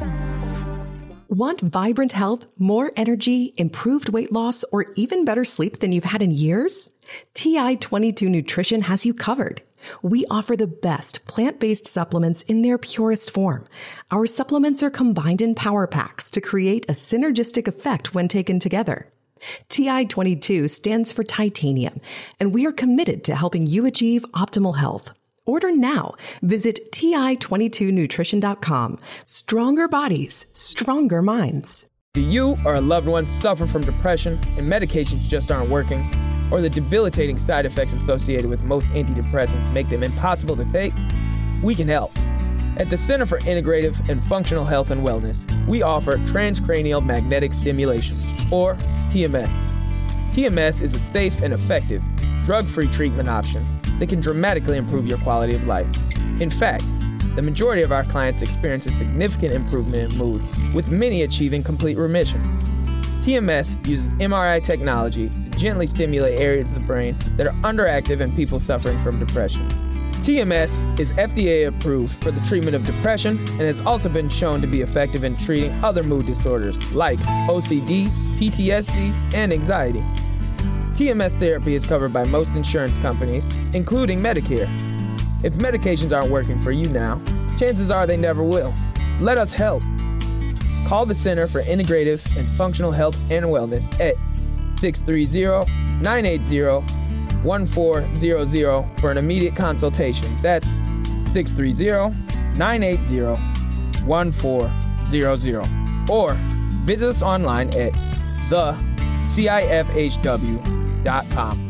Want vibrant health, more energy, improved weight loss, or even better sleep than you've had in years? T I twenty-two Nutrition has you covered. We offer the best plant-based supplements in their purest form. Our supplements are combined in power packs to create a synergistic effect when taken together. T I twenty-two stands for titanium, and we are committed to helping you achieve optimal health. Order now. Visit T I twenty-two nutrition dot com. Stronger bodies, stronger minds. Do you or a loved one suffer from depression and medications just aren't working? Or the debilitating side effects associated with most antidepressants make them impossible to take? We can help. At the Center for Integrative and Functional Health and Wellness, we offer transcranial magnetic stimulation, or T M S. T M S is a safe and effective, drug-free treatment option that can dramatically improve your quality of life. In fact, the majority of our clients experience a significant improvement in mood, with many achieving complete remission. T M S uses M R I technology to gently stimulate areas of the brain that are underactive in people suffering from depression. T M S is F D A approved for the treatment of depression and has also been shown to be effective in treating other mood disorders like O C D, P T S D, and anxiety. T M S therapy is covered by most insurance companies, including Medicare. If medications aren't working for you now, chances are they never will. Let us help. Call the Center for Integrative and Functional Health and Wellness at six three zero, nine eight zero, one four zero zero for an immediate consultation. That's six three zero, nine eight zero, one four zero zero. Or visit us online at the C I F H W dot com.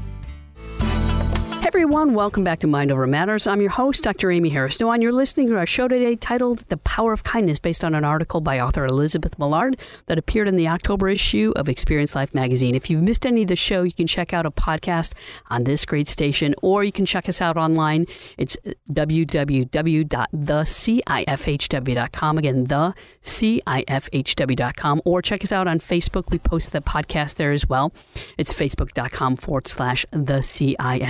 Hey everyone, welcome back to Mind Over Matters. I'm your host, Doctor Amy Harris Nuwan. You're listening to our show today titled The Power of Kindness, based on an article by author Elizabeth Millard that appeared in the October issue of Experience Life magazine. If you've missed any of the show, you can check out a podcast on this great station, or you can check us out online. It's w w w dot the c i f h w dot com. Again, the c i f h w dot com. Or check us out on Facebook. We post the podcast there as well. It's facebook dot com forward slash the C I F H W.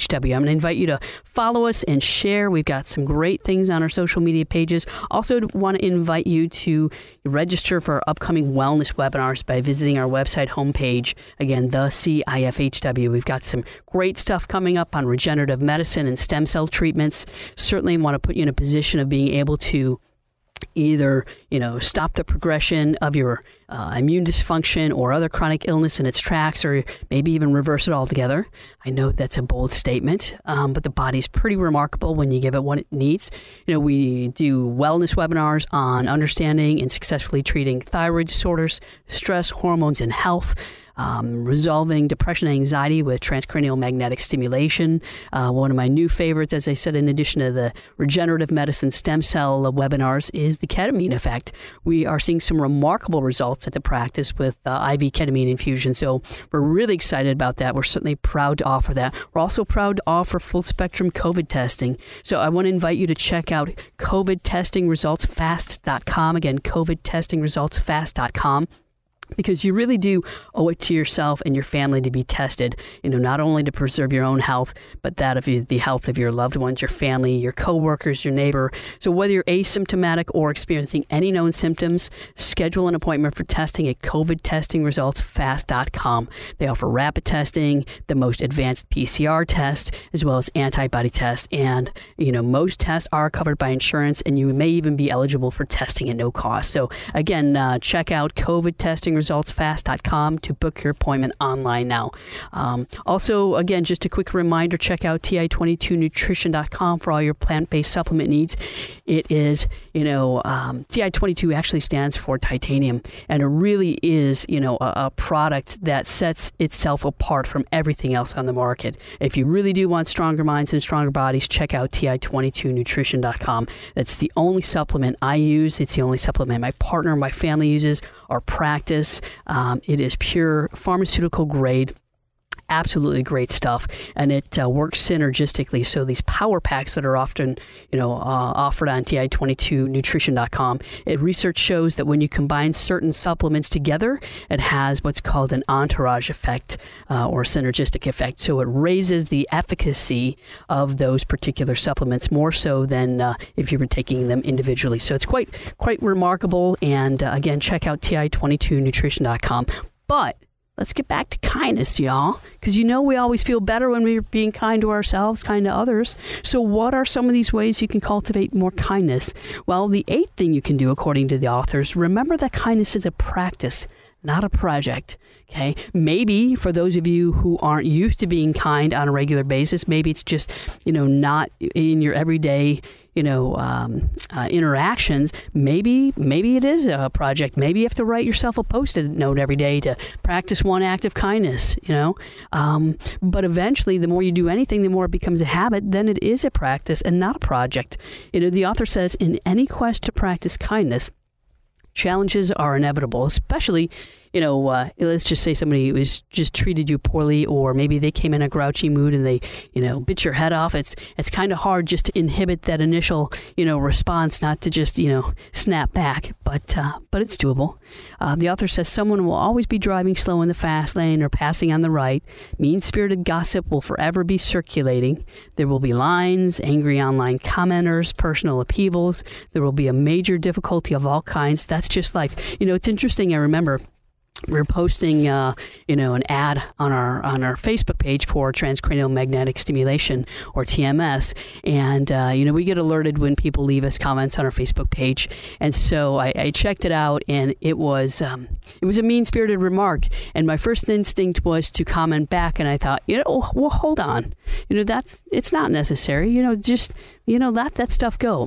W. I'm going to invite you to follow us and share. We've got some great things on our social media pages. Also want to invite you to register for our upcoming wellness webinars by visiting our website homepage. Again, the C I F H W. We've got some great stuff coming up on regenerative medicine and stem cell treatments. Certainly want to put you in a position of being able to either, you know, stop the progression of your uh, immune dysfunction or other chronic illness in its tracks, or maybe even reverse it altogether. I know that's a bold statement, um, but the body's pretty remarkable when you give it what it needs. You know, we do wellness webinars on understanding and successfully treating thyroid disorders, stress, hormones, and health. Um, resolving depression and anxiety with transcranial magnetic stimulation. Uh, one of my new favorites, as I said, in addition to the regenerative medicine stem cell webinars, is the ketamine effect. We are seeing some remarkable results at the practice with uh, I V ketamine infusion. So we're really excited about that. We're certainly proud to offer that. We're also proud to offer full spectrum COVID testing. So I want to invite you to check out COVID testing results fast dot com. Again, COVID testing results fast dot com. Because you really do owe it to yourself and your family to be tested, you know, not only to preserve your own health, but that of you, the health of your loved ones, your family, your coworkers, your neighbor. So whether you're asymptomatic or experiencing any known symptoms, schedule an appointment for testing at COVID testing results fast dot com. They offer rapid testing, the most advanced P C R test, as well as antibody tests. And, you know, most tests are covered by insurance, and you may even be eligible for testing at no cost. So again, uh, check out COVID testing results fast dot com to book your appointment online now. Um, also, again, just a quick reminder, check out T I twenty-two nutrition dot com for all your plant-based supplement needs. It is, you know, um, T I twenty-two actually stands for titanium, and it really is, you know, a, a product that sets itself apart from everything else on the market. If you really do want stronger minds and stronger bodies, check out T I twenty-two nutrition dot com. That's the only supplement I use. It's the only supplement my partner, my family uses, our practice. Um, it is pure pharmaceutical grade. Absolutely great stuff, and it uh, works synergistically. So these power packs that are often, you know, uh, offered on T I twenty-two nutrition dot com, it research shows that when you combine certain supplements together, it has what's called an entourage effect uh, or synergistic effect. So it raises the efficacy of those particular supplements more so than uh, if you were taking them individually. So it's quite quite remarkable. And uh, again, check out T I twenty-two nutrition dot com. But let's get back to kindness, y'all, because you know we always feel better when we're being kind to ourselves, kind to others. So what are some of these ways you can cultivate more kindness? Well, the eighth thing you can do, according to the authors, remember that kindness is a practice, not a project. Okay, maybe for those of you who aren't used to being kind on a regular basis, maybe it's just, you know, not in your everyday, you know, um, uh, interactions. Maybe, maybe it is a project. Maybe you have to write yourself a Post-it note every day to practice one act of kindness, you know. Um, but eventually, the more you do anything, the more it becomes a habit. Then it is a practice and not a project. You know, the author says, in any quest to practice kindness, challenges are inevitable, especially, you know, uh, let's just say somebody was just treated you poorly, or maybe they came in a grouchy mood and they, you know, bit your head off. It's it's kind of hard just to inhibit that initial, you know, response, not to just, you know, snap back. But uh, but it's doable. Uh, the author says someone will always be driving slow in the fast lane or passing on the right. Mean-spirited gossip will forever be circulating. There will be lines, angry online commenters, personal upheavals. There will be a major difficulty of all kinds. That's just life. You know, it's interesting. I remember we were posting, uh, you know, an ad on our on our Facebook page for transcranial magnetic stimulation, or T M S, and uh, you know, we get alerted when people leave us comments on our Facebook page, and so I, I checked it out, and it was um, it was a mean-spirited remark, and my first instinct was to comment back, and I thought, you know, well, hold on, you know, that's it's not necessary, you know, just you know, let that stuff go.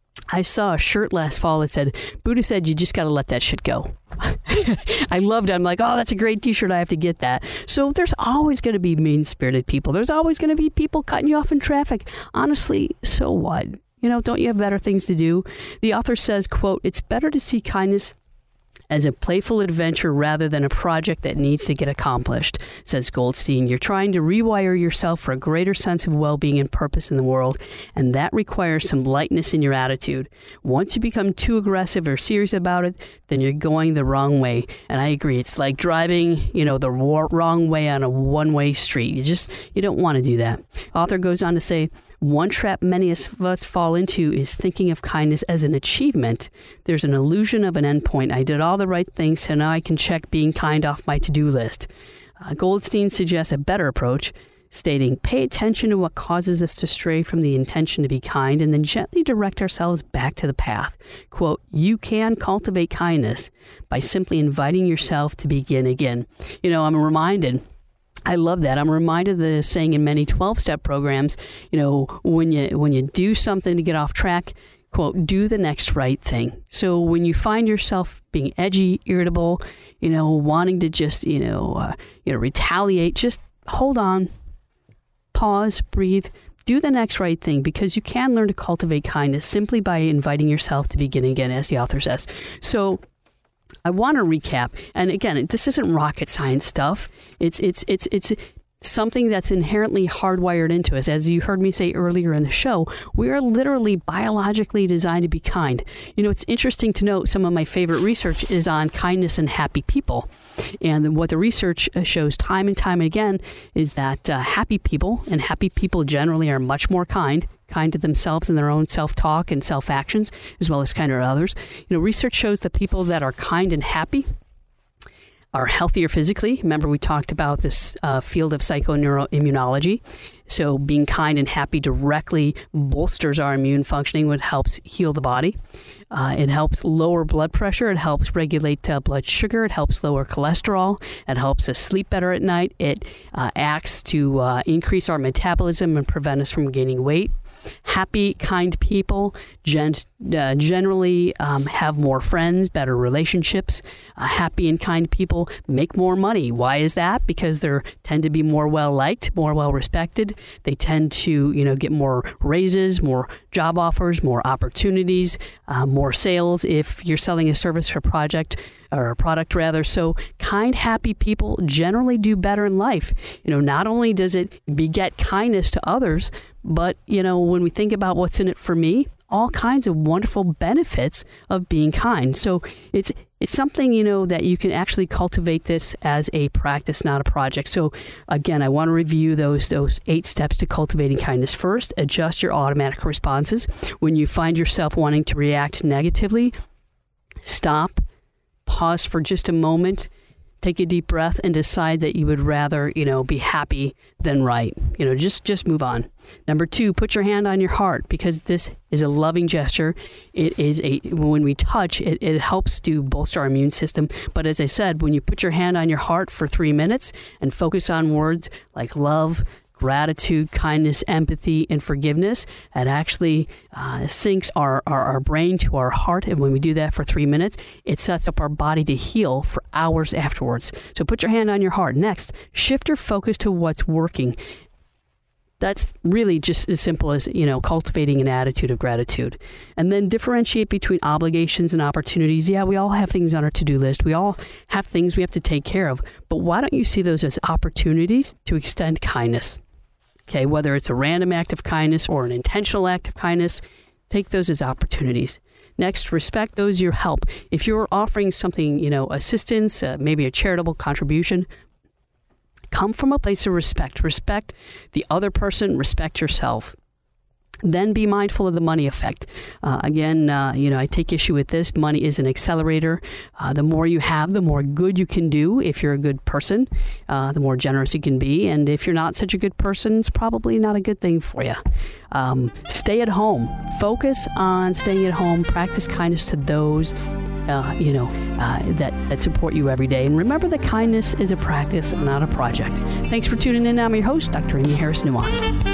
I saw a shirt last fall that said, Buddha said you just got to let that shit go. I loved it. I'm like, oh, that's a great t-shirt. I have to get that. So there's always going to be mean-spirited people. There's always going to be people cutting you off in traffic. Honestly, so what? You know, don't you have better things to do? The author says, quote, it's better to see kindness as a playful adventure rather than a project that needs to get accomplished, says Goldstein. You're trying to rewire yourself for a greater sense of well-being and purpose in the world, and that requires some lightness in your attitude. Once you become too aggressive or serious about it, then you're going the wrong way. And I agree. It's like driving, you know, the wrong way on a one-way street. You just, you don't want to do that. Author goes on to say, one trap many of us fall into is thinking of kindness as an achievement. There's an illusion of an endpoint. I did all the right things, so now I can check being kind off my to-do list. Uh, Goldstein suggests a better approach, stating, pay attention to what causes us to stray from the intention to be kind and then gently direct ourselves back to the path. Quote, you can cultivate kindness by simply inviting yourself to begin again. You know, I'm reminded... I love that. I'm reminded of the saying in many twelve-step programs, you know, when you when you do something to get off track, quote, do the next right thing. So when you find yourself being edgy, irritable, you know, wanting to just, you know, uh, you know, retaliate, just hold on, pause, breathe, do the next right thing, because you can learn to cultivate kindness simply by inviting yourself to begin again, as the author says. So I want to recap, and again, this isn't rocket science stuff. It's it's it's it's something that's inherently hardwired into us. As you heard me say earlier in the show, we are literally biologically designed to be kind. You know, it's interesting to note some of my favorite research is on kindness and happy people. And what the research shows time and time again is that uh, happy people, and happy people generally are much more kind, kind to themselves and their own self-talk and self-actions, as well as kind to others. You know, research shows that people that are kind and happy are healthier physically. Remember, we talked about this uh, field of psychoneuroimmunology. So being kind and happy directly bolsters our immune functioning, which helps heal the body. Uh, it helps lower blood pressure. It helps regulate uh, blood sugar. It helps lower cholesterol. It helps us sleep better at night. It uh, acts to uh, increase our metabolism and prevent us from gaining weight. Happy, kind people gen- uh, generally um, have more friends, better relationships. Uh, happy and kind people make more money. Why is that? Because they tend to be more well-liked, more well-respected. They tend to, you know, get more raises, more job offers, more opportunities, uh, more sales if you're selling a service or project or a product rather. So kind, happy people generally do better in life. You know, not only does it beget kindness to others, but, you know, when we think about what's in it for me, all kinds of wonderful benefits of being kind. So it's it's something, you know, that you can actually cultivate this as a practice, not a project. So again, I want to review those those eight steps to cultivating kindness. First, adjust your automatic responses. When you find yourself wanting to react negatively, stop, pause for just a moment, take a deep breath, and decide that you would rather, you know, be happy than right. You know, just just move on. Number two, put your hand on your heart, because this is a loving gesture. It is a, when we touch, it, it helps to bolster our immune system. But as I said, when you put your hand on your heart for three minutes and focus on words like love, gratitude, kindness, empathy, and forgiveness, it actually uh, syncs our, our, our brain to our heart. And when we do that for three minutes, it sets up our body to heal for hours afterwards. So put your hand on your heart. Next, shift your focus to what's working. That's really just as simple as, you know, cultivating an attitude of gratitude. And then differentiate between obligations and opportunities. Yeah, we all have things on our to-do list. We all have things we have to take care of. But why don't you see those as opportunities to extend kindness? Okay, whether it's a random act of kindness or an intentional act of kindness, take those as opportunities. Next, respect those you help. If you're offering something, you know, assistance, uh, maybe a charitable contribution, come from a place of respect. Respect the other person, respect yourself. Then be mindful of the money effect. Uh, again, uh, you know, I take issue with this. Money is an accelerator. Uh, the more you have, the more good you can do. If you're a good person, uh, the more generous you can be. And if you're not such a good person, it's probably not a good thing for you. Um, stay at home. Focus on staying at home. Practice kindness to those, uh, you know, uh, that, that support you every day. And remember that kindness is a practice, not a project. Thanks for tuning in. I'm your host, Doctor Amy Harris Nuwan.